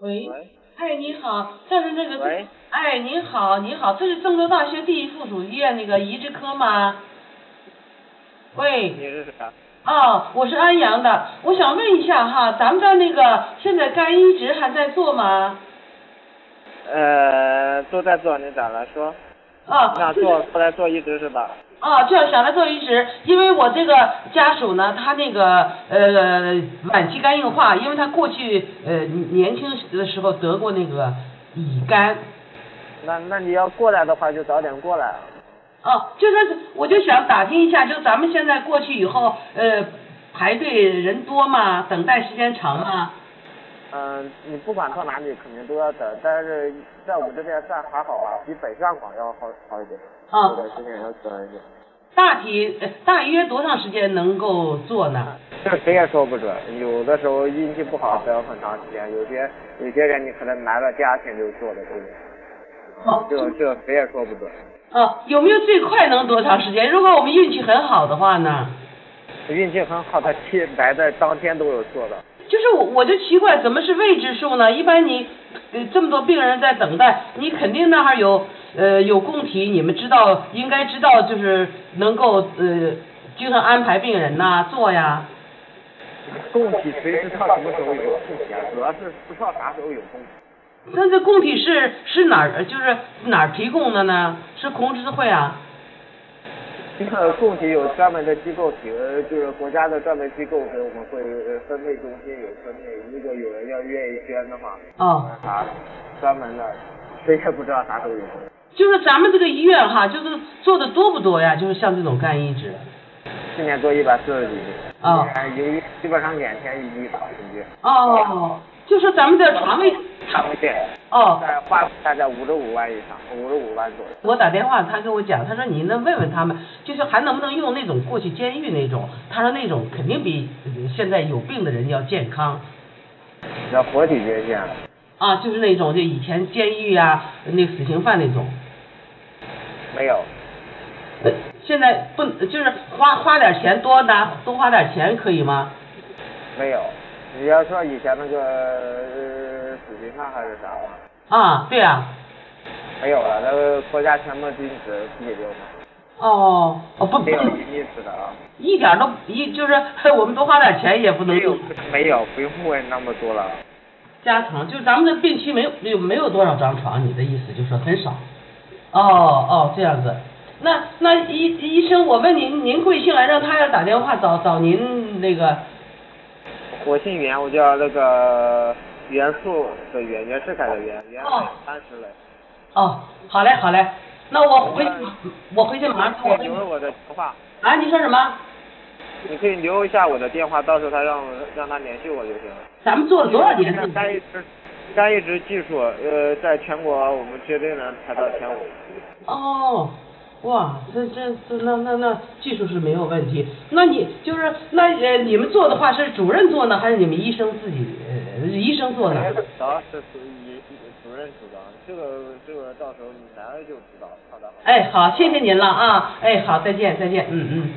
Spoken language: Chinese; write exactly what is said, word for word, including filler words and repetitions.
喂， 喂哎，你好，这是那个， 喂， 哎，您好，您好，这是郑州大学第一附属医院那个移植科吗？喂， 你是谁啊？ 哦，我是安阳的，我想问一下哈，咱们这那个现在肝移植还在做吗？ 呃，都在做，你咋了？说， 啊， 你想就是做过来做移植是吧？ 啊，这样想来做移植，因为我这个家属呢，他那个呃晚期肝硬化，因为他过去呃年轻的时候得过那个乙肝。 那那你要过来的话，就早点过来。 哦，就是我就想打听一下，就咱们现在过去以后，呃，排队人多吗？等待时间长吗？ 嗯，你不管到哪里肯定都要等，但是在我们这边算还好吧，比北上广要好好一点， 啊我的时间要短一点。 大体呃大约多长时间能够做呢？ 这谁也说不准，有的时候运气不好等很长时间，有些有些人你可能来了第二天就做了都有。 哦， 这这谁也说不准。 哦，有没有最快能多长时间？如果我们运气很好的话呢？ 运气很好的，期来的当天都有做的。 就是我我就奇怪，怎么是未知数呢？一般你呃这么多病人在等待，你肯定那儿有呃有供体，你们知道应该知道，就是能够呃经常安排病人呐做呀。 供体谁知道什么时候有供体啊？主要是不知道啥时候有供体。 那这供体是是哪儿？就是哪儿提供的呢？是红十字会啊？ 这个供体有专门的机构提，呃，就是国家的专门机构给我们会呃分配中心有分配，如果有人要愿意捐的话， 哦， 啥专门的，谁也不知道啥时候有供体。 就是咱们这个医院哈，就是做的多不多呀？就是像这种肝移植。 去年做一百四十几例， 哦今年一基本上两天一例吧，平均。 哦，就是咱们的肠胃。 肠胃线。 哦。 在花大概五十五万以上，五十五万左右。 我打电话，他跟我讲，他说你能问问他们，就是还能不能用那种过去监狱那种，他说那种肯定比现在有病的人要健康。 叫活体捐献。 啊，就是那种就以前监狱啊，那个死刑犯那种。 没有。 呃，现在不就是花花点钱多拿多花点钱可以吗？ 没有，你要说以前那个呃死刑犯还是啥吗？ 啊，对啊。 没有了，那个国家全部禁止不给用了。 哦，哦不不。 没有一意思的啊。 一点都一就是我们多花点钱也不能用。 没有，不用问那么多了。 加床就是咱们的病区没有没有没有多少张床，你的意思就是说很少。哦哦，这样子。那那医医生，我问您，您贵姓来？让他要打电话找找您那个。 我姓袁，我叫那个袁术的袁，袁世凯的袁，袁磊三十磊。 哦，好嘞好嘞，那我回我回去马上我留了我的电话。 啊，你说什么？ 你可以留一下我的电话，到时候他让让他联系我就行了。 咱们做了多少年？ 肝移植，肝移植技术，呃，在全国我们绝对能排到前五。 哦，哇，这这这那那那技术是没有问题。那你就是那呃，你们做的话是主任做呢，还是你们医生自己呃医生做呢？ 主要是属于主任主张，这个这个到时候你来了就知道。好的。 哎，好，谢谢您了啊，哎，好，再见再见，嗯嗯。